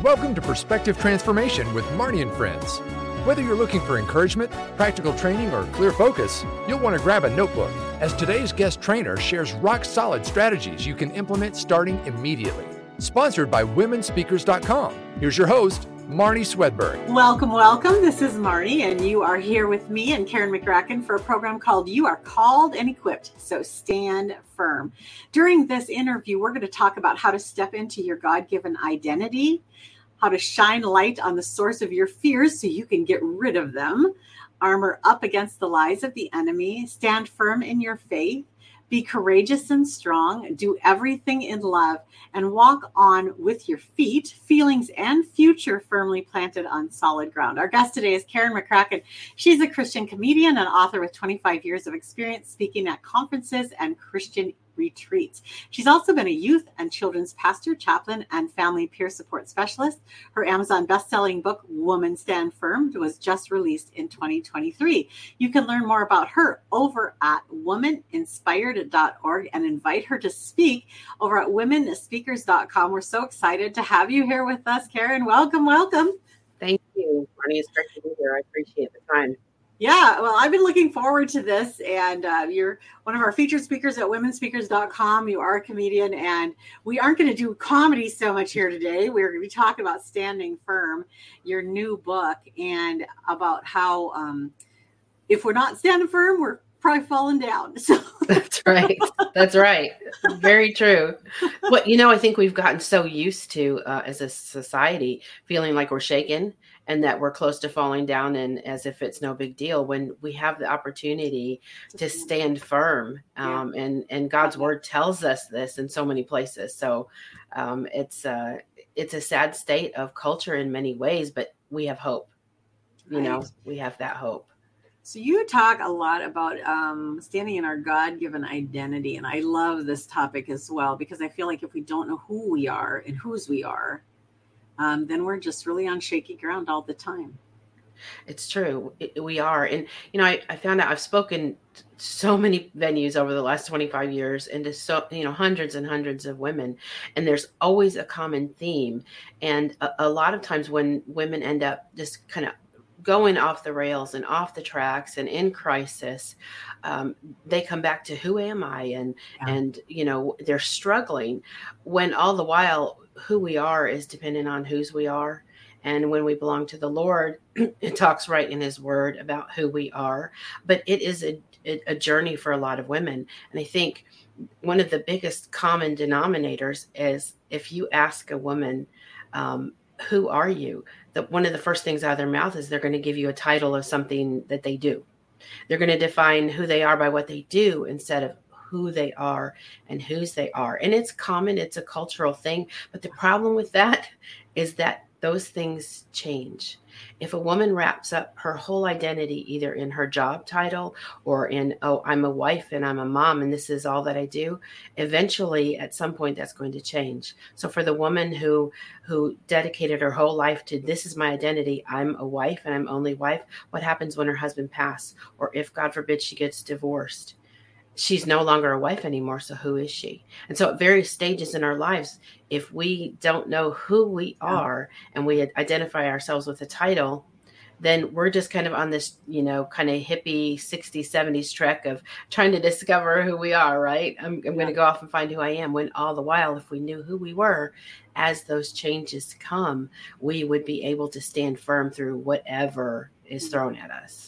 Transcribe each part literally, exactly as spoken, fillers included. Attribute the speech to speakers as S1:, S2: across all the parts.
S1: Welcome to Perspective Transformation with Marnie and Friends. Whether you're looking for encouragement, practical training, or clear focus, you'll want to grab a notebook, as today's guest trainer shares rock-solid strategies you can implement starting immediately. Sponsored by women speakers dot com. Here's your host, Marnie Swedberg.
S2: Welcome, welcome. This is Marnie, and you are here with me and Karen McCracken for a program called You Are Called and Equipped, so stand firm. During this interview, we're going to talk about how to step into your God-given identity, how to shine light on the source of your fears so you can get rid of them, armor up against the lies of the enemy, stand firm in your faith, be courageous and strong, do everything in love, and walk on with your feet, feelings, and future firmly planted on solid ground. Our guest today is Karen McCracken. She's a Christian comedian and author with twenty-five years of experience speaking at conferences and Christian retreats. She's also been a youth and children's pastor, chaplain, and family peer support specialist. Her Amazon best-selling book, Woman Stand Firm, was just released in twenty twenty-three. You can learn more about her over at woman inspired dot org and invite her to speak over at women speakers dot com. We're so excited to have you here with us, Karen. Welcome, welcome.
S3: Thank you, Marnie. It's great to be here. I appreciate the time.
S2: Yeah, well, I've been looking forward to this, and uh, you're one of our featured speakers at women speakers dot com. You are a comedian, and we aren't going to do comedy so much here today. We're going to be talking about Standing Firm, your new book, and about how um, if we're not standing firm, we're probably falling down. So
S3: That's right. That's right. Very true. Well, you know, I think we've gotten so used to, uh, as a society, feeling like we're shaken and that we're close to falling down, and as if it's no big deal, when we have the opportunity to stand firm. Um, yeah. and, and God's word tells us this in so many places. So um, it's, uh, it's a sad state of culture in many ways, but we have hope. You right. know, we have that hope.
S2: So you talk a lot about um, standing in our God-given identity, and I love this topic as well, because I feel like if we don't know who we are and whose we are, um, then we're just really on shaky ground all the time.
S3: It's true. It, we are. And, you know, I, I found out I've spoken to so many venues over the last twenty-five years and to so, you know, hundreds and hundreds of women. And there's always a common theme. And a, a lot of times when women end up just kind of going off the rails and off the tracks and in crisis, um, they come back to who am I? And, yeah. and, you know, they're struggling when all the while who we are is dependent on whose we are. And when we belong to the Lord, it talks right in his word about who we are, but it is a, a journey for a lot of women. And I think one of the biggest common denominators is if you ask a woman, um, who are you? That one of the first things out of their mouth is they're going to give you a title of something that they do. They're going to define who they are by what they do instead of who they are and whose they are. And it's common. It's a cultural thing. But the problem with that is that those things change. If a woman wraps up her whole identity either in her job title or in, oh, I'm a wife and I'm a mom and this is all that I do, eventually at some point that's going to change. So for the woman who who dedicated her whole life to this is my identity, I'm a wife and I'm only wife, what happens when her husband passes? Or if, God forbid, she gets divorced? She's no longer a wife anymore. So who is she? And so at various stages in our lives, if we don't know who we are and we identify ourselves with a title, then we're just kind of on this, you know, kind of hippie sixties, seventies trek of trying to discover who we are, right? I'm, I'm yeah. going to go off and find who I am, when all the while, if we knew who we were, as those changes come, we would be able to stand firm through whatever is thrown at us.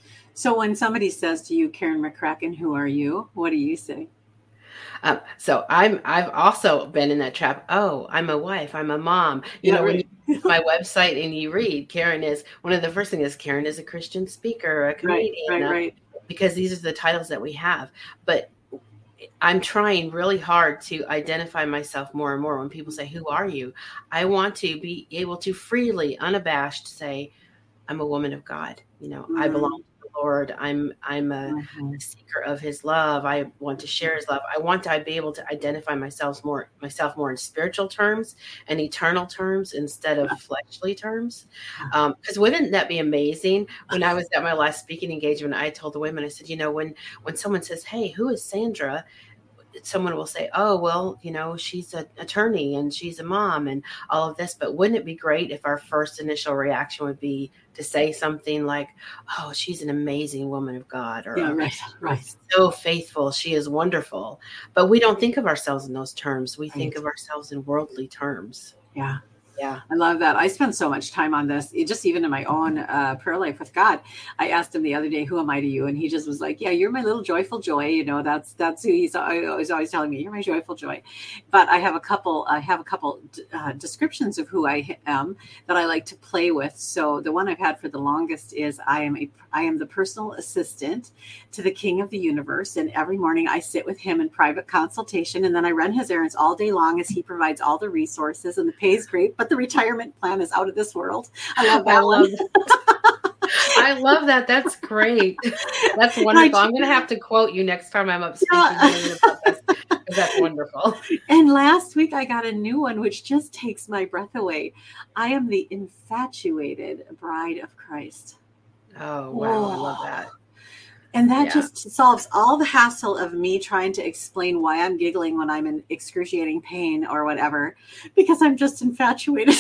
S2: So when somebody says to you, Karen McCracken, who are you? What do you say?
S3: Um, so I'm, I've also been in that trap. Oh, I'm a wife. I'm a mom. You yeah, know, right. when you my website and you read, Karen is, one of the first things is Karen is a Christian speaker, a comedian.
S2: Right, right, right.
S3: Because these are the titles that we have. But I'm trying really hard to identify myself more and more. When people say, who are you? I want to be able to freely, unabashed say, I'm a woman of God. You know, mm. I belong Lord, I'm I'm a, mm-hmm. a seeker of his love. I want to share his love. I want to be able to identify myself more myself more in spiritual terms and eternal terms instead of fleshly terms. Um, because wouldn't that be amazing? When I was at my last speaking engagement, I told the women, I said, you know, when when someone says, hey, who is Sandra? someone will say, oh, well, you know, she's an attorney and she's a mom and all of this. But wouldn't it be great if our first initial reaction would be to say something like, oh, she's an amazing woman of God, or
S2: yeah, right, right.
S3: so faithful. She is wonderful. But we don't think of ourselves in those terms. We
S2: Right.
S3: think of ourselves in worldly terms.
S2: Yeah.
S3: Yeah.
S2: I love that. I spend so much time on this, it just even in my own uh, prayer life with God. I asked him the other day, who am I to you? And he just was like, yeah, you're my little joyful joy. You know, that's, that's who he's always, always telling me, you're my joyful joy. But I have a couple, I have a couple uh, descriptions of who I am that I like to play with. So the one I've had for the longest is I am a, I am the personal assistant to the King of the universe. And every morning I sit with him in private consultation, and then I run his errands all day long as he provides all the resources, and the pay is great, but the retirement plan is out of this world. I love that
S3: I
S2: one.
S3: love I love that. That's great. That's wonderful. I'm going to have to quote you next time I'm up speaking
S2: Yeah.
S3: about this, because that's wonderful.
S2: And last week I got a new one, which just takes my breath away. I am the infatuated bride of Christ.
S3: Oh, wow. I love that.
S2: And that
S3: Yeah.
S2: just solves all the hassle of me trying to explain why I'm giggling when I'm in excruciating pain or whatever, because I'm just infatuated.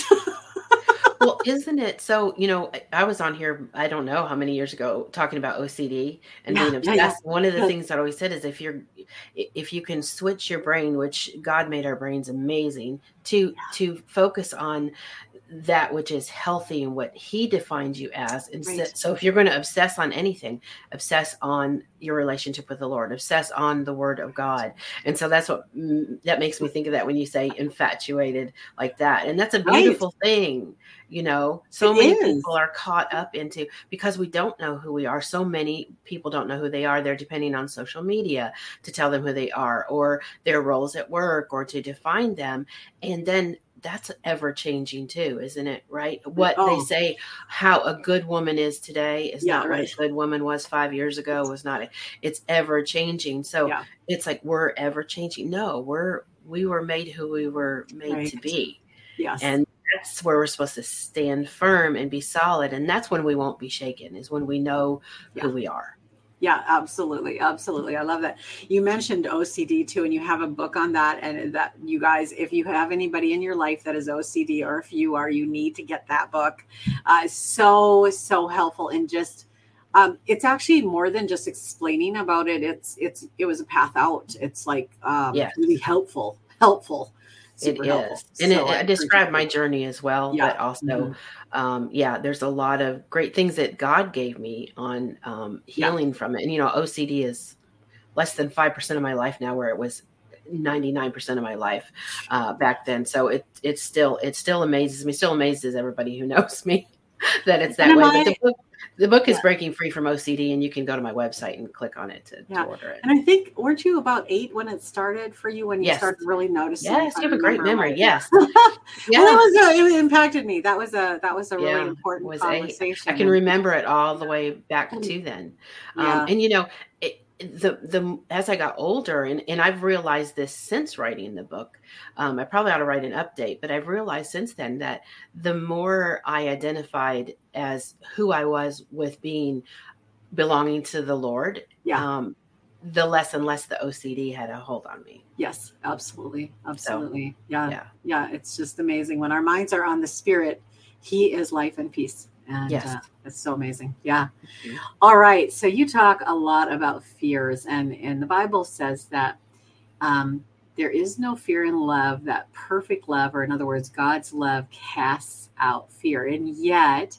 S3: Well, isn't it? So, you know, I was on here, I don't know how many years ago, talking about O C D and
S2: Yeah,
S3: being
S2: yeah,
S3: obsessed.
S2: yeah.
S3: One of the
S2: Yeah.
S3: things that I always said is if you're, if you can switch your brain, which God made our brains amazing, to, to focus on that which is healthy and what he defines you as. Instead,
S2: Right.
S3: so if you're going to obsess on anything, obsess on your relationship with the Lord, obsess on the word of God. And so that's what, mm, that makes me think of that when you say infatuated like that. And that's a
S2: Right.
S3: beautiful thing. You know, so
S2: It
S3: many
S2: is.
S3: people are caught up into, because we don't know who we are. So many people don't know who they are. They're depending on social media to tell them who they are, or their roles at work, or to define them. And then that's ever changing too, isn't it? Right. What
S2: Oh.
S3: they say, how a good woman is today is
S2: Yeah,
S3: not
S2: right.
S3: what a good woman was five years ago, was not, it's ever changing. So
S2: Yeah.
S3: it's like, we're ever changing. No, we're, we were made who we were made
S2: Right.
S3: to be.
S2: Yes.
S3: And that's where we're supposed to stand firm and be solid. And that's when we won't be shaken, is when we know
S2: Yeah.
S3: who we are.
S2: Yeah, absolutely. Absolutely. I love that. You mentioned O C D too, and you have a book on that. And that, you guys, if you have anybody in your life that is O C D, or if you are, you need to get that book. Uh, so, so helpful. And just, um, it's actually more than just explaining about it. It's, it's, it was a path out. It's like, um,
S3: Yes.
S2: really helpful, helpful.
S3: It
S2: Super helpful.
S3: is. And
S2: So
S3: it,
S2: I
S3: I described
S2: appreciate
S3: my
S2: it.
S3: journey as well,
S2: Yeah.
S3: but also,
S2: Mhm.
S3: um, yeah, there's a lot of great things that God gave me on um, healing from it. And, you know, O C D is less than five percent of my life now, where it was ninety-nine percent of my life uh, back then. So it, it's still, it still amazes me, still amazes everybody who knows me that it's that
S2: And
S3: way.
S2: am
S3: But the
S2: I-
S3: book, the book is
S2: Yeah.
S3: Breaking Free from O C D, and you can go to my website and click on it to,
S2: Yeah.
S3: to order it.
S2: And I think, weren't you about eight when it started for you, when you
S3: Yes.
S2: started really noticing?
S3: Yes,
S2: if I
S3: you have a great
S2: remember
S3: memory.
S2: right?
S3: Yes.
S2: Well,
S3: Yeah.
S2: that was a, it impacted me. That was a that was a really
S3: Yeah,
S2: important
S3: was eight.
S2: conversation.
S3: I can
S2: And-
S3: remember it all the way back to then.
S2: Yeah.
S3: Um, and, you know, it, the the as I got older, and, and I've realized this since writing the book, um, I probably ought to write an update, but I've realized since then that the more I identified as who I was with being belonging to the Lord,
S2: Yeah.
S3: um, the less and less the O C D had a hold on me.
S2: Yes, absolutely, absolutely. yeah,
S3: Yeah.
S2: yeah. It's just amazing when our minds are on the Spirit. He is life and peace, and
S3: Yes.
S2: uh, it's so amazing. Yeah.
S3: Mhm.
S2: All right. So you talk a lot about fears, and and the Bible says that um, there is no fear in love. That perfect love, or in other words, God's love, casts out fear, and yet,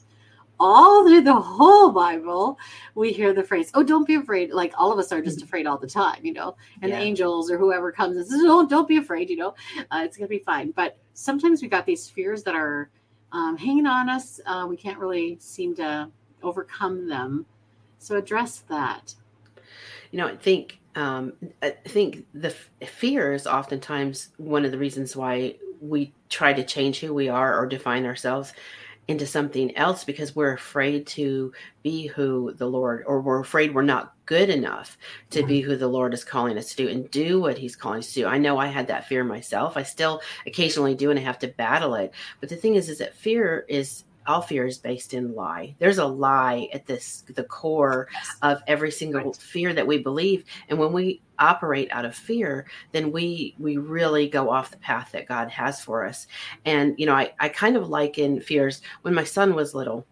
S2: all through the whole Bible, we hear the phrase, "Oh, don't be afraid." Like, all of us are just afraid all the time, you know. And
S3: Yeah.
S2: the angels or whoever comes and says, "Don't, don't be afraid," you know. Uh, it's gonna be fine. But sometimes we got these fears that are um, hanging on us. Uh, we can't really seem to overcome them. So address that.
S3: You know, I think um, I think the f- fear is oftentimes one of the reasons why we try to change who we are or define ourselves into something else, because we're afraid to be who the Lord, or we're afraid we're not good enough to
S2: Yeah.
S3: be who the Lord is calling us to do and do what he's calling us to do. I know I had that fear myself. I still occasionally do, and I have to battle it. But the thing is, is that fear is all fear is based in lie. There's a lie at this, the core
S2: Yes.
S3: of every single
S2: Right.
S3: fear that we believe. And when we operate out of fear, then we, we really go off the path that God has for us. And, you know, I, I kind of liken fears when my son was little.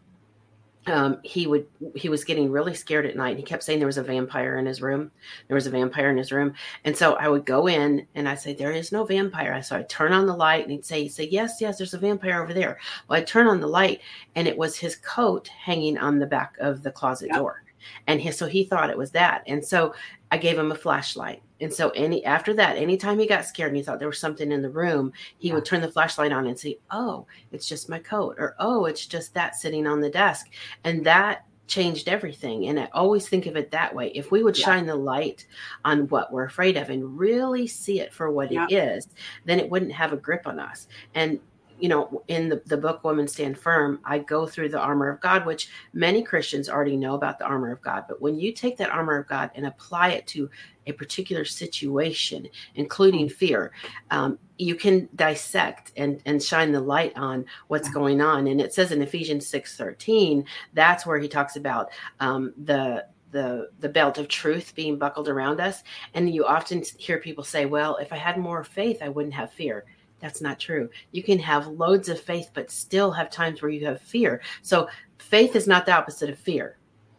S3: Um, he would, he was getting really scared at night. He kept saying there was a vampire in his room. There was a vampire in his room. And so I would go in and I'd say, there is no vampire. So I'd turn on the light and he'd say, he'd say, yes, yes, there's a vampire over there. Well, I'd turn on the light and it was his coat hanging on the back of the closet
S2: Yep.
S3: door. And he, so he thought it was that. And so I gave him a flashlight. And so any, after that, anytime he got scared and he thought there was something in the room, he
S2: Yeah.
S3: would turn the flashlight on and say, oh, it's just my coat, or, oh, it's just that sitting on the desk. And that changed everything. And I always think of it that way. If we would
S2: Yeah.
S3: shine the light on what we're afraid of and really see it for what
S2: Yeah.
S3: it is, then it wouldn't have a grip on us. And you know, in the, the book, Women Stand Firm, I go through the armor of God, which many Christians already know about the armor of God. But when you take that armor of God and apply it to a particular situation, including fear, um, you can dissect and, and shine the light on what's going on. And it says in Ephesians six thirteen, that's where he talks about um, the the the belt of truth being buckled around us. And you often hear people say, well, if I had more faith, I wouldn't have fear. That's not true. You can have loads of faith, but still have times where you have fear. So faith is not the opposite of fear.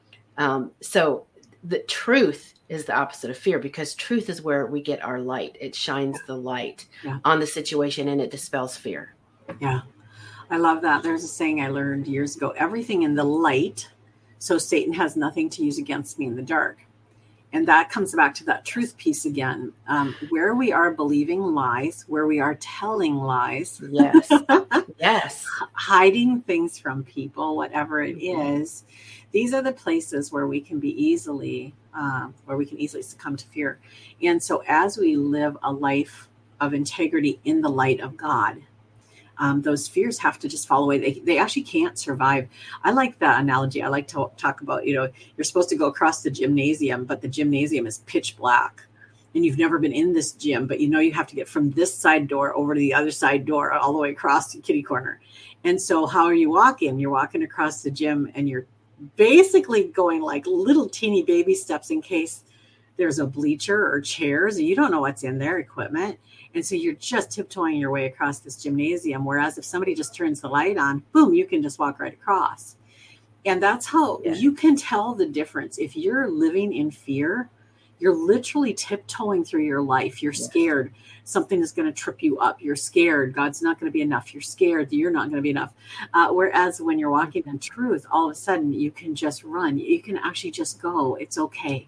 S3: Um, so the truth is the opposite of fear, because truth is where we get our light. It shines the light
S2: Yeah.
S3: on the situation and it dispels fear.
S2: Yeah. I love that. There's a saying I learned years ago, everything in the light, so Satan has nothing to use against me in the dark. And that comes back to that truth piece again, um, where we are believing lies, where we are telling lies,
S3: Yes. Yes.
S2: hiding things from people, whatever it
S3: Mhm.
S2: is. These are the places where we can be easily, uh, where we can easily succumb to fear. And so as we live a life of integrity in the light of God, Um, those fears have to just fall away. They, they actually can't survive. I like that analogy. I like to talk about, you know, you're supposed to go across the gymnasium, but the gymnasium is pitch black and you've never been in this gym, but you know, you have to get from this side door over to the other side door, all the way across the kitty corner. And so how are you walking? You're walking across the gym and you're basically going like little teeny baby steps in case there's a bleacher or chairs and you don't know what's in there, equipment. And so you're just tiptoeing your way across this gymnasium. Whereas if somebody just turns the light on, boom, you can just walk right across. And that's how
S3: Yeah.
S2: you can tell the difference. If you're living in fear, you're literally tiptoeing through your life. You're
S3: Yes.
S2: scared something is going to trip you up. You're scared God's not going to be enough. You're scared that you're not going to be enough. Uh, whereas when you're walking in truth, all of a sudden you can just run. You can actually just go. It's okay.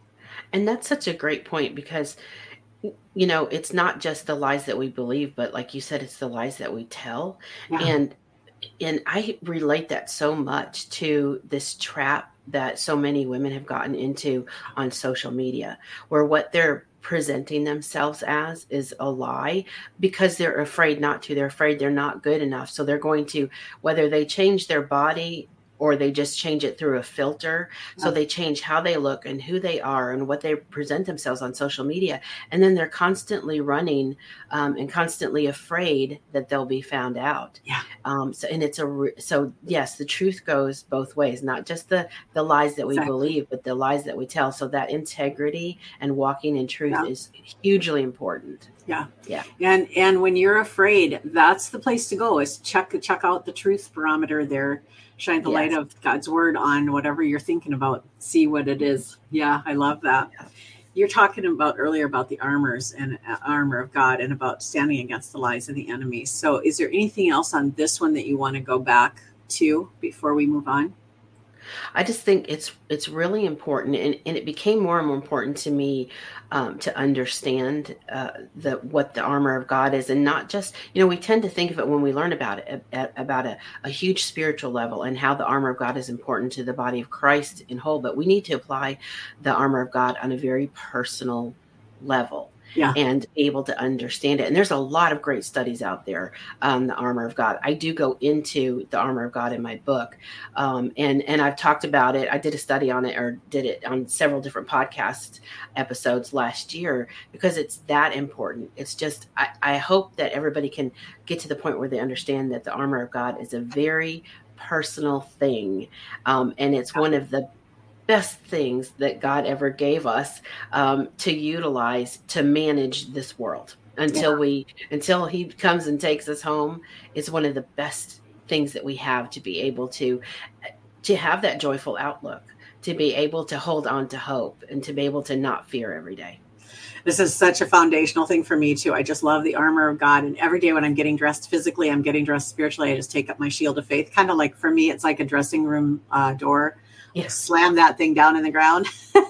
S3: And that's such a great point, because you know, it's not just the lies that we believe, but like you said, it's the lies that we tell.
S2: Yeah.
S3: And and I relate that so much to this trap that so many women have gotten into on social media, where what they're presenting themselves as is a lie because they're afraid not to. They're afraid they're not good enough. So they're going to, whether they change their body or they just change it through a filter. So
S2: Yeah.
S3: they change how they look and who they are and what they present themselves on social media. And then they're constantly running um, and constantly afraid that they'll be found out.
S2: Yeah.
S3: Um, so, and it's a, re- so yes, the truth goes both ways, not just the, the lies that we
S2: Exactly.
S3: believe, but the lies that we tell. So that integrity and walking in truth
S2: Yeah.
S3: is hugely important.
S2: Yeah.
S3: Yeah.
S2: And and when you're afraid, that's the place to go, is check check out the truth barometer there. Shine the
S3: Yes.
S2: light of God's word on whatever you're thinking about. See what it is. Yeah, I love that.
S3: Yeah.
S2: You're talking about earlier about the armors and uh, armor of God and about standing against the lies of the enemy. So is there anything else on this one that you want to go back to before we move on?
S3: I just think it's it's really important, and, and it became more and more important to me um, to understand uh, the what the armor of God is, and not just, you know, we tend to think of it when we learn about it at, about a, a huge spiritual level and how the armor of God is important to the body of Christ in whole, but we need to apply the armor of God on a very personal level.
S2: Yeah.
S3: and be able to understand it. And there's a lot of great studies out there on the armor of God. I do go into the armor of God in my book. Um, and, and I've talked about it. I did a study on it, or did it on several different podcast episodes last year, because it's that important. It's just, I, I hope that everybody can get to the point where they understand that the armor of God is a very personal thing. Um, and it's one of the best things that God ever gave us um, to utilize to manage this world until yeah. we, until he comes and takes us home. It's one of the best things that we have to be able to, to have that joyful outlook, to be able to hold on to hope, and to be able to not fear every day.
S2: This is such a foundational thing for me too. I just love the armor of God. And every day when I'm getting dressed physically, I'm getting dressed spiritually. I just take up my shield of faith. Kind of like, for me, it's like a dressing room uh, door. Yes. Slam that thing down in the ground.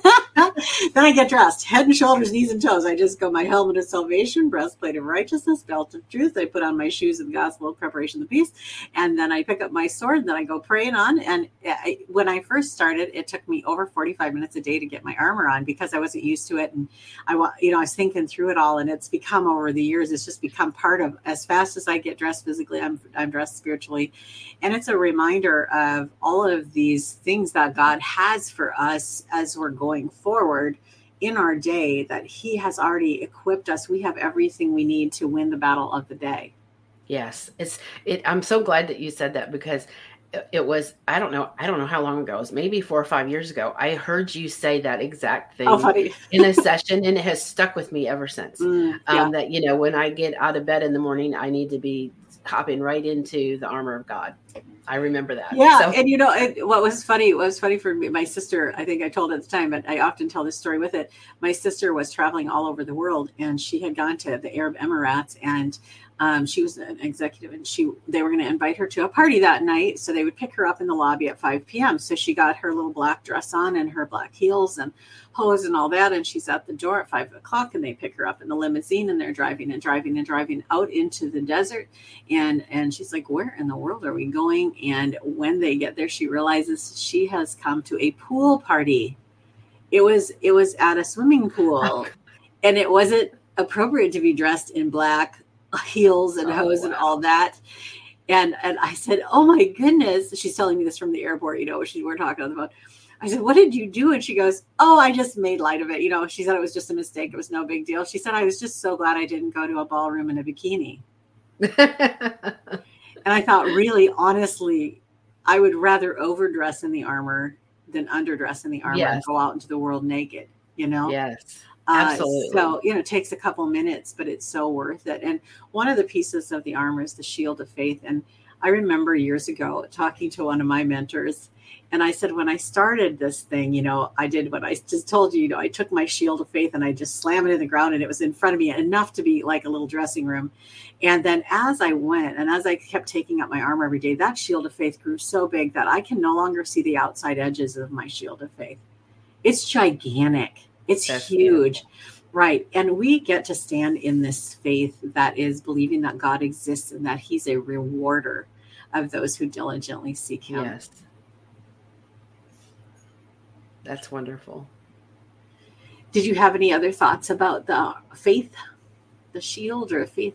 S2: Then I get dressed, head and shoulders, knees and toes. I just go my helmet of salvation, breastplate of righteousness, belt of truth. I put on my shoes of the gospel of preparation of the peace. And then I pick up my sword, and then I go praying on. And I, when I first started, it took me over forty-five minutes a day to get my armor on, because I wasn't used to it. And I, you know, I was thinking through it all, and it's become, over the years, it's just become part of, as fast as I get dressed physically, I'm, I'm dressed spiritually. And it's a reminder of all of these things that God has for us as we're going forward in our day, that he has already equipped us. We have everything we need to win the battle of the day.
S3: Yes. It's it. I'm so glad that you said that, because it, it was, I don't know, I don't know how long ago, it was maybe four or five years ago. I heard you say that exact thing
S2: oh, funny.
S3: in a session, and it has stuck with me ever since.
S2: Mm, yeah.
S3: um, that, you know, when I get out of bed in the morning, I need to be hopping right into the armor of God. I remember that.
S2: Yeah.
S3: So.
S2: And you know, it, what was funny, what was funny for me, my sister, I think I told at the time, but I often tell this story with it. My sister was traveling all over the world, and she had gone to the Arab Emirates, and um, she was an executive, and she, they were going to invite her to a party that night. So they would pick her up in the lobby at five p.m. So she got her little black dress on and her black heels and hose and all that. And she's at the door at five o'clock, and they pick her up in the limousine, and they're driving and driving and driving out into the desert. And, and she's like, where in the world are we going? And when they get there, she realizes she has come to a pool party. It was, it was at a swimming pool, and it wasn't appropriate to be dressed in black heels and hose oh, wow. and all that. And, and I said, oh my goodness. She's telling me this from the airport, you know, she, we're talking on the phone. I said, what did you do? And she goes, oh, I just made light of it. You know, she said it was just a mistake. It was no big deal. She said, I was just so glad I didn't go to a ballroom in a bikini. And I thought, really, honestly, I would rather overdress in the armor than underdress in the armor yes. and go out into the world naked, you know?
S3: Yes, absolutely.
S2: Uh, so, you know, it takes a couple minutes, but it's so worth it. And one of the pieces of the armor is the shield of faith. And I remember years ago talking to one of my mentors, and I said, when I started this thing, you know, I did what I just told you, you know, I took my shield of faith and I just slammed it in the ground, and it was in front of me enough to be like a little dressing room. And then as I went and as I kept taking up my armor every day, that shield of faith grew so big that I can no longer see the outside edges of my shield of faith. It's gigantic. It's That's huge. Beautiful. Right. And we get to stand in this faith that is believing that God exists and that he's a rewarder of those who diligently seek him.
S3: Yes. That's wonderful.
S2: Did you have any other thoughts about the faith, the shield or faith?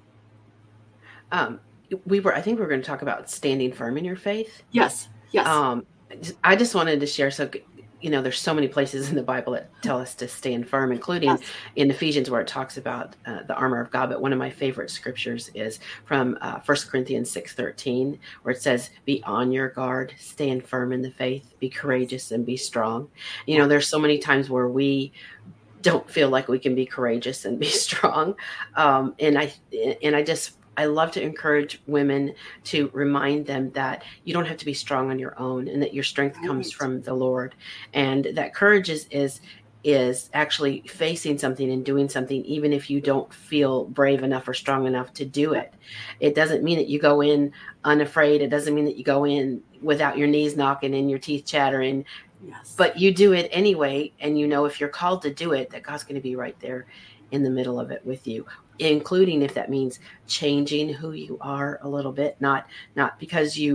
S3: Um, we were, I think we were going to talk about standing firm in your faith.
S2: Yes. Yes.
S3: Um, I just wanted to share. So, you know, there's so many places in the Bible that tell us to stand firm, including yes. in Ephesians, where it talks about uh, the armor of God. But one of my favorite scriptures is from uh, First Corinthians six thirteen, where it says, be on your guard, stand firm in the faith, be courageous and be strong. You know, there's so many times where we don't feel like we can be courageous and be strong. Um, and I, and I just, I love to encourage women to remind them that you don't have to be strong on your own, and that your strength right. comes from the Lord. And that courage is, is, is actually facing something and doing something, even if you don't feel brave enough or strong enough to do it. It doesn't mean that you go in unafraid. It doesn't mean that you go in without your knees knocking and your teeth chattering,
S2: yes.
S3: but you do it anyway. And you know, if you're called to do it, that God's going to be right there in the middle of it with you, including if that means changing who you are a little bit, not, not because you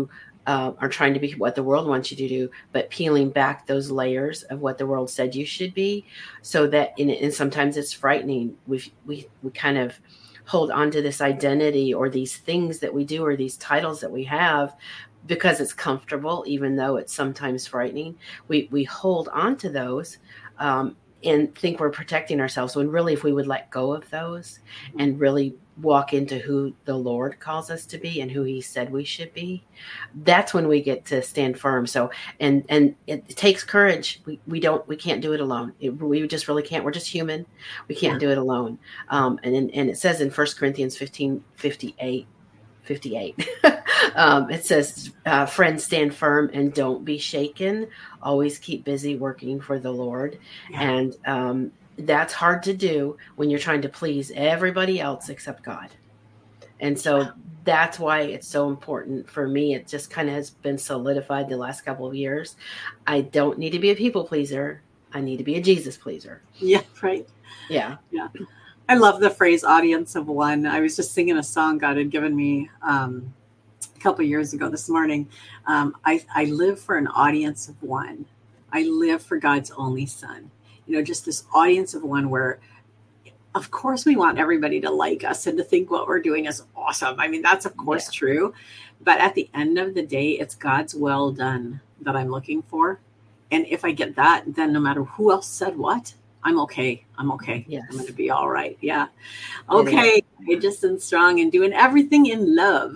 S3: uh, are trying to be what the world wants you to do, but peeling back those layers of what the world said you should be, so that in and sometimes it's frightening. We we we kind of hold on to this identity or these things that we do or these titles that we have because it's comfortable, even though it's sometimes frightening. We we hold on to those um, and think we're protecting ourselves, when really if we would let go of those and really walk into who the Lord calls us to be and who he said we should be, that's when we get to stand firm. So, and, and it, it takes courage. We, we don't, we can't do it alone. It, we just really can't. We're just human. We can't yeah. do it alone. Um, and, and it says in First Corinthians fifteen, fifty-eight, fifty-eight, um, it says, uh, friends, stand firm and don't be shaken. Always keep busy working for the Lord. Yeah. And, um, that's hard to do when you're trying to please everybody else except God. And so that's why it's so important for me. It just kind of has been solidified the last couple of years. I don't need to be a people pleaser. I need to be a Jesus pleaser.
S2: Yeah, right.
S3: Yeah.
S2: Yeah. I love the phrase audience of one. I was just singing a song God had given me um, a couple of years ago this morning. Um, I, I live for an audience of one. I live for God's only son. You know, just this audience of one where, of course, we want everybody to like us and to think what we're doing is awesome. I mean, that's, of course, yeah. true. But at the end of the day, it's God's well done that I'm looking for. And if I get that, then no matter who else said what, I'm okay. I'm okay.
S3: Yes.
S2: I'm going to be all right. Yeah. Okay. Courageous and strong and doing everything in love.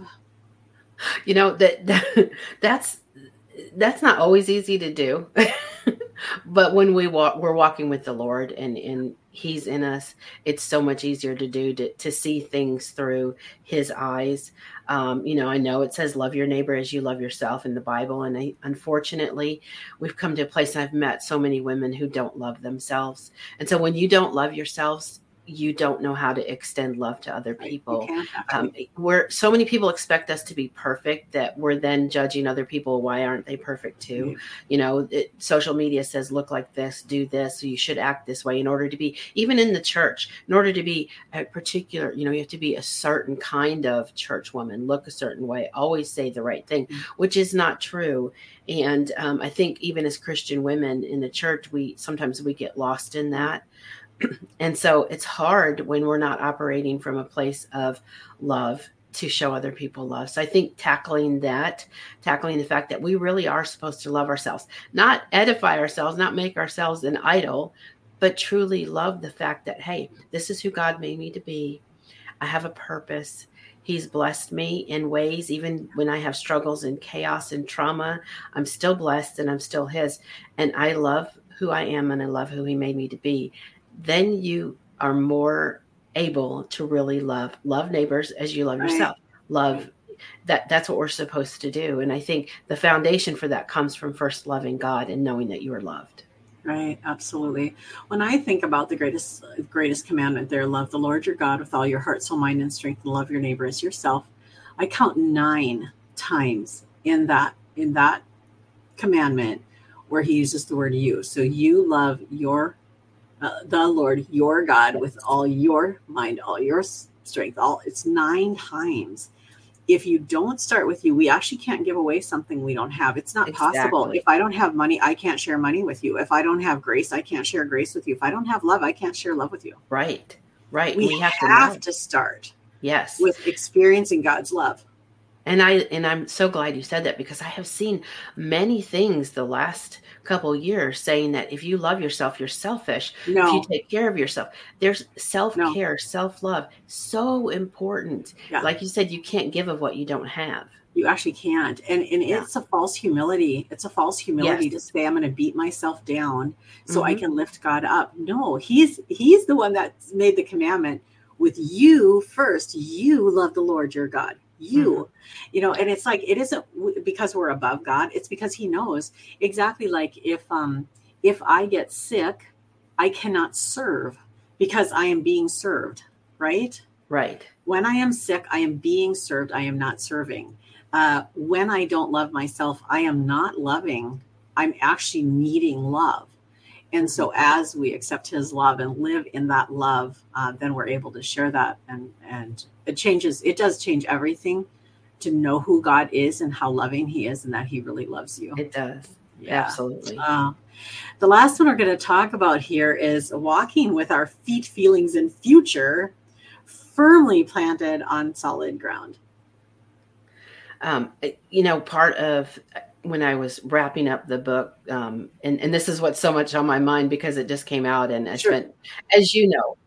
S3: You know, that, that that's that's not always easy to do. But when we walk, we're walking with the Lord and, and he's in us, it's so much easier to do, to, to see things through his eyes. Um, you know, I know it says love your neighbor as you love yourself in the Bible. And I, unfortunately, we've come to a place, and I've met so many women who don't love themselves. And so when you don't love yourselves, you don't know how to extend love to other people. Um, where so many people expect us to be perfect that we're then judging other people. Why aren't they perfect too? Mm-hmm. You know, it, social media says, look like this, do this. So you should act this way in order to be, even in the church, in order to be a particular, you know, you have to be a certain kind of church woman, look a certain way, always say the right thing, mm-hmm. which is not true. And um, I think even as Christian women in the church, we sometimes we get lost in that. And so it's hard when we're not operating from a place of love to show other people love. So I think tackling that, tackling the fact that we really are supposed to love ourselves, not edify ourselves, not make ourselves an idol, but truly love the fact that, hey, this is who God made me to be. I have a purpose. He's blessed me in ways, even when I have struggles and chaos and trauma, I'm still blessed and I'm still his. And I love who I am and I love who he made me to be. Then you are more able to really love, love neighbors as you love right. yourself. Love that. That's what we're supposed to do. And I think the foundation for that comes from first loving God and knowing that you are loved.
S2: Right. Absolutely. When I think about the greatest, greatest commandment there, love the Lord your God with all your heart, soul, mind, and strength, and love your neighbor as yourself. I count nine times in that, in that commandment where he uses the word you. So you love your Uh, the Lord, your God, with all your mind, all your strength, all it's nine times. If you don't start with you, we actually can't give away something we don't have. It's not exactly. possible. If I don't have money, I can't share money with you. If I don't have grace, I can't share grace with you. If I don't have love, I can't share love with you.
S3: Right. Right.
S2: We, we have, have to, to start.
S3: Yes.
S2: With experiencing God's love.
S3: And I and I'm so glad you said that, because I have seen many things the last couple of years saying that if you love yourself, you're selfish.
S2: No.
S3: If you take care of yourself, there's self-care,
S2: no.
S3: self-love, so important.
S2: Yeah. Like
S3: you said, you can't give of what you don't have.
S2: You actually can't. And and yeah. it's a false humility. It's a false humility
S3: yes.
S2: to say, I'm going to beat myself down so mm-hmm. I can lift God up. No, he's he's the one that made the commandment with you first. You love the Lord your God. You, mm-hmm. you know, and it's like, it isn't because we're above God. It's because he knows exactly, like if, um, if I get sick, I cannot serve because I am being served. Right.
S3: Right.
S2: When I am sick, I am being served. I am not serving. Uh, when I don't love myself, I am not loving. I'm actually needing love. And so as we accept his love and live in that love, uh, then we're able to share that. And, and it changes. It does change everything to know who God is and how loving he is and that he really loves you.
S3: It does.
S2: Yeah.
S3: Absolutely.
S2: Uh, the last one we're going to talk about here is walking with our feet, feelings, and future firmly planted on solid ground.
S3: Um, you know, part of when I was wrapping up the book, um, and, and this is what's so much on my mind because it just came out, and I
S2: Sure.
S3: spent, as you know,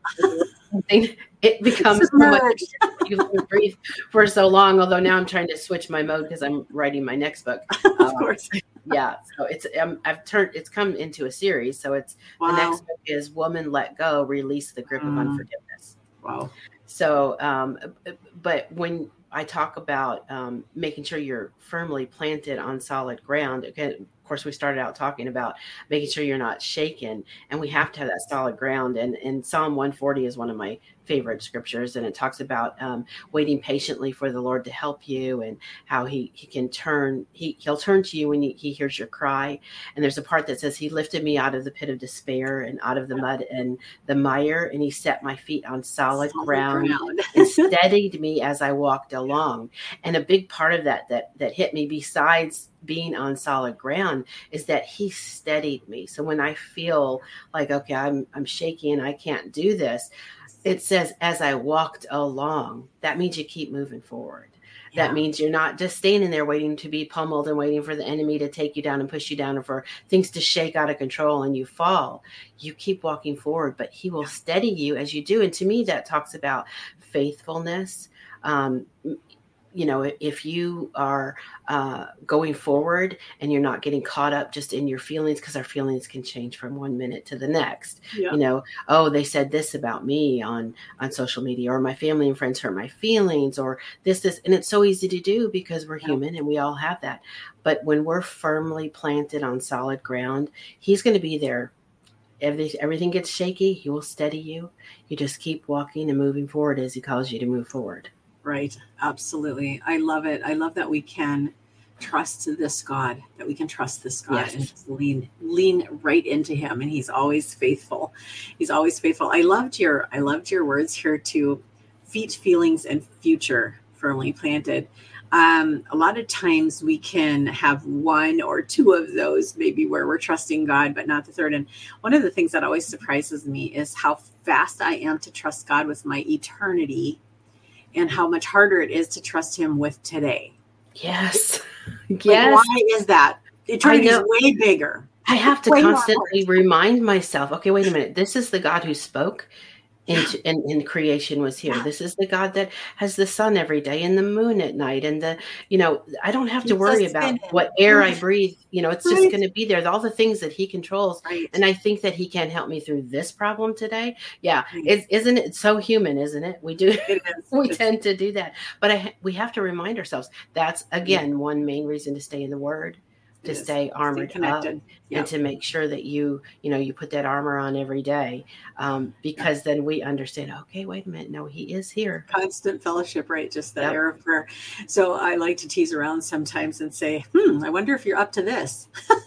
S3: it becomes so much. You breathe for so long. Although now I'm trying to switch my mode because I'm writing my next book.
S2: Of
S3: Um,
S2: course.
S3: yeah, so it's um, I've turned. It's come into a series. So it's
S2: Wow.
S3: the next book is "Woman Let Go: Release the Grip
S2: Mm.
S3: of Unforgiveness."
S2: Wow.
S3: So, um, but when I talk about um, making sure you're firmly planted on solid ground, again, of course, we started out talking about making sure you're not shaken, and we have to have that solid ground. And, and Psalm one forty is one of my favorite scriptures, and it talks about um, waiting patiently for the Lord to help you, and how he, he can turn, he, he'll turn to you when he, he hears your cry. And there's a part that says, he lifted me out of the pit of despair and out of the mud and the mire, and he set my feet on solid,
S2: Solid
S3: ground,
S2: ground.
S3: and steadied me as I walked along. And a big part of that, that, that hit me, besides being on solid ground, is that he steadied me. So when I feel like, okay, I'm, I'm shaky and I can't do this, it says, as I walked along, that means you keep moving forward.
S2: Yeah.
S3: That means you're not just standing there waiting to be pummeled and waiting for the enemy to take you down and push you down and for things to shake out of control and you fall. You keep walking forward, but he will steady you as you do. And to me, that talks about faithfulness. Um, you know, if you are uh, going forward and you're not getting caught up just in your feelings, because our feelings can change from one minute to the next.
S2: Yeah.
S3: You know, oh, they said this about me on, on social media, or my family and friends hurt my feelings, or this, this, and it's so easy to do because we're human and we all have that. But when we're firmly planted on solid ground, he's going to be there. Every, everything gets shaky, he will steady you. You just keep walking and moving forward as he calls you to move forward.
S2: Right. Absolutely. I love it. I love that we can trust this God, that we can trust this God
S3: Yes.
S2: and just lean, lean right into him. And he's always faithful. He's always faithful. I loved your, I loved your words here too. Feet, feelings, and future firmly planted. Um, a lot of times we can have one or two of those, maybe where we're trusting God, but not the third. And one of the things that always surprises me is how fast I am to trust God with my eternity, and how much harder it is to trust him with today.
S3: Yes.
S2: Like,
S3: Yes.
S2: why is that? Eternity is way bigger.
S3: I have to
S2: Way more
S3: constantly
S2: important.
S3: remind myself, okay, wait a minute. This is the God who spoke and, and, and creation was here. This is the God that has the sun every day and the moon at night. And the, you know, I don't have to
S2: Keeps
S3: worry
S2: us
S3: about
S2: spinning.
S3: what air I
S2: Right.
S3: breathe. You know, it's just
S2: Right.
S3: going to be there. All the things that he controls.
S2: Right.
S3: And I think that he can help me through this problem today. Yeah.
S2: Right.
S3: It, isn't it so human, isn't it? We do.
S2: It is.
S3: We
S2: It's-
S3: tend to do that. But I, we have to remind ourselves that's, again, one main reason to stay in the Word, to
S2: it is.
S3: stay armored
S2: Stay
S3: up,
S2: connected. Yep.
S3: and to make sure that you, you know, you put that armor on every day, um, because then we understand, okay, wait a minute. No, he is here.
S2: Constant fellowship, right? Just that
S3: Yep.
S2: air of prayer. So I like to tease around sometimes and say, hmm, I wonder if you're up to this.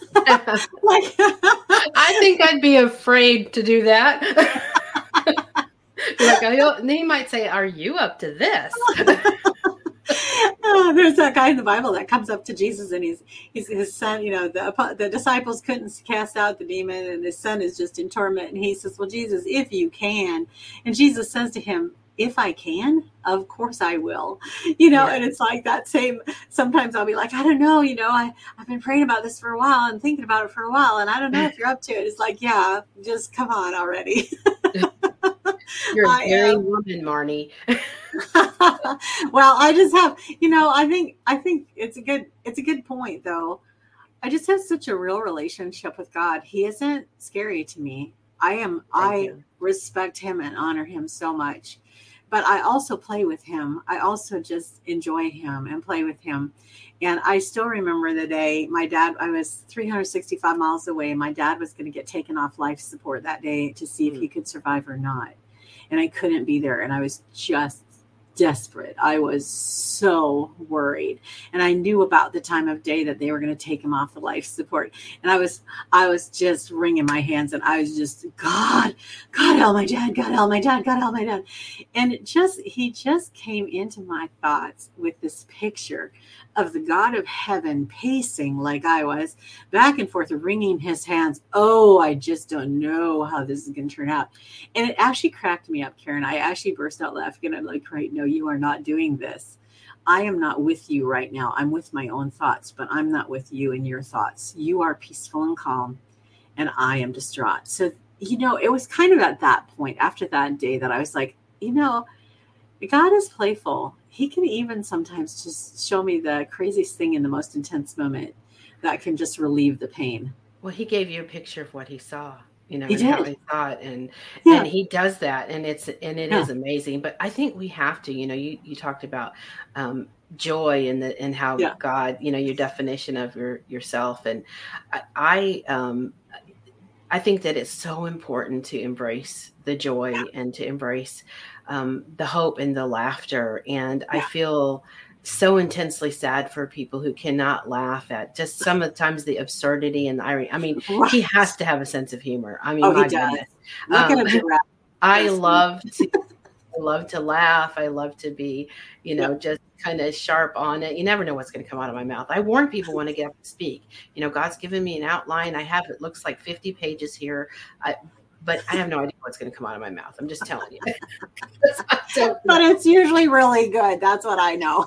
S2: Like,
S3: I think I'd be afraid to do that. Like, I don't, he might say, are you up to this?
S2: oh, there's that guy in the Bible that comes up to Jesus, and he's, he's his son, you know, the, the disciples couldn't cast out the demon, and his son is just in torment. And he says, well, Jesus, if you can. And Jesus says to him, if I can, of course I will, you know,
S3: Yeah.
S2: and it's like that same, sometimes I'll be like, I don't know, you know, I, I've been praying about this for a while and thinking about it for a while, and I don't know if you're up to it. It's like, yeah, just come on already.
S3: You're a
S2: I
S3: very
S2: am.
S3: woman, Marnie.
S2: Well, I just have, you know, I think, I think it's a good, it's a good point though. I just have such a real relationship with God. He isn't scary to me. I am,
S3: Thank
S2: I
S3: you.
S2: respect him and honor him so much, but I also play with him. I also just enjoy him and play with him. And I still remember the day my dad, I was three hundred sixty-five miles away, and my dad was going to get taken off life support that day to see if he could survive or not. And I couldn't be there. And I was just desperate. I was so worried. And I knew about the time of day that they were going to take him off the life support. And I was, I was just wringing my hands, and I was just, God, God help my dad, God help my dad, God help my dad. And it just, he just came into my thoughts with this picture of the God of heaven pacing like I was, back and forth, wringing his hands. Oh, I just don't know how this is going to turn out. And it actually cracked me up, Karen. I actually burst out laughing, and I'm like, right, no, you are not doing this. I am not with you right now. I'm with my own thoughts, but I'm not with you and your thoughts. You are peaceful and calm, and I am distraught. So, you know, it was kind of at that point, after that day, that I was like, you know, God is playful. He can even sometimes just show me the craziest thing in the most intense moment that can just relieve the pain.
S3: Well, he gave you a picture of what he saw, you know,
S2: He
S3: and how
S2: did.
S3: he saw it. And,
S2: Yeah.
S3: and he does that. And it's, and it
S2: Yeah.
S3: is amazing. But I think we have to, you know, you, you talked about um, joy and the, and how
S2: Yeah.
S3: God, you know, your definition of your, yourself. And I, I, um, I think that it's so important to embrace the joy
S2: Yeah.
S3: and to embrace um, the hope and the laughter. And I
S2: Yeah.
S3: feel so intensely sad for people who cannot laugh at just some of the times the absurdity and the irony. I mean,
S2: Right.
S3: he has to have a sense of humor. I mean,
S2: Oh,
S3: my
S2: he does.
S3: goodness.
S2: Look
S3: Um,
S2: at him.
S3: I
S2: Yes.
S3: love to, I love to laugh. I love to be, you know,
S2: Yeah.
S3: just kind of sharp on it. You never know what's going to come out of my mouth. I warn people when I get up to speak. You know, God's given me an outline. I have, it looks like fifty pages here. I, but I have no idea what's going to come out of my mouth. I'm just telling you. So,
S2: But it's usually really good. That's what I know.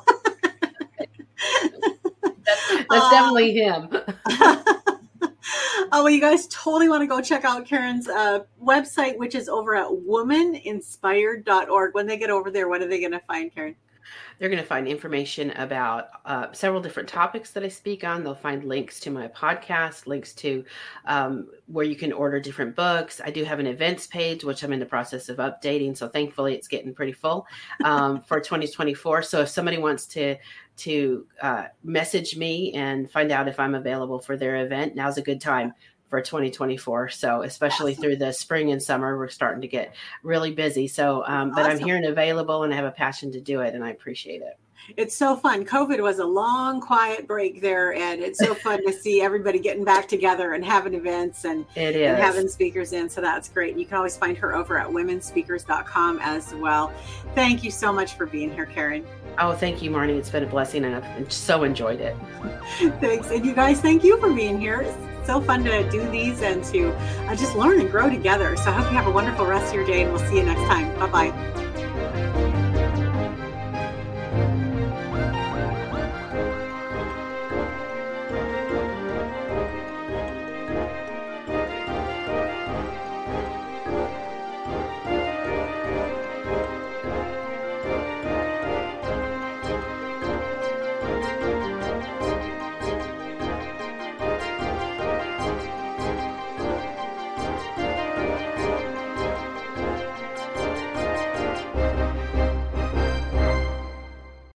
S3: that's that's
S2: Uh,
S3: definitely him.
S2: Oh, well, you guys totally want to go check out Karen's uh, website, which is over at woman inspired dot org. When they get over there, what are they going to find, Karen?
S3: They're going to find information about uh, several different topics that I speak on. They'll find links to my podcast, links to um, where you can order different books. I do have an events page, which I'm in the process of updating. So thankfully it's getting pretty full um, for twenty twenty-four. So if somebody wants to to uh, message me and find out if I'm available for their event, now's a good time for twenty twenty-four. So especially
S2: Awesome.
S3: through the spring and summer, we're starting to get really busy. So, um, but I'm
S2: Awesome.
S3: here and available, and I have a passion to do it, and I appreciate it.
S2: It's so fun. COVID was a long, quiet break there, and it's so fun to see everybody getting back together and having events and,
S3: It
S2: and
S3: is.
S2: having speakers in. So that's great. You can always find her over at women speakers dot com as well. Thank you so much for being here, Karen.
S3: Oh, thank you, Marnie. It's been a blessing, and I've so enjoyed it.
S2: Thanks. And you guys, thank you for being here. It's so fun to do these and to uh, just learn and grow together. So I hope you have a wonderful rest of your day, and we'll see you next time. Bye-bye.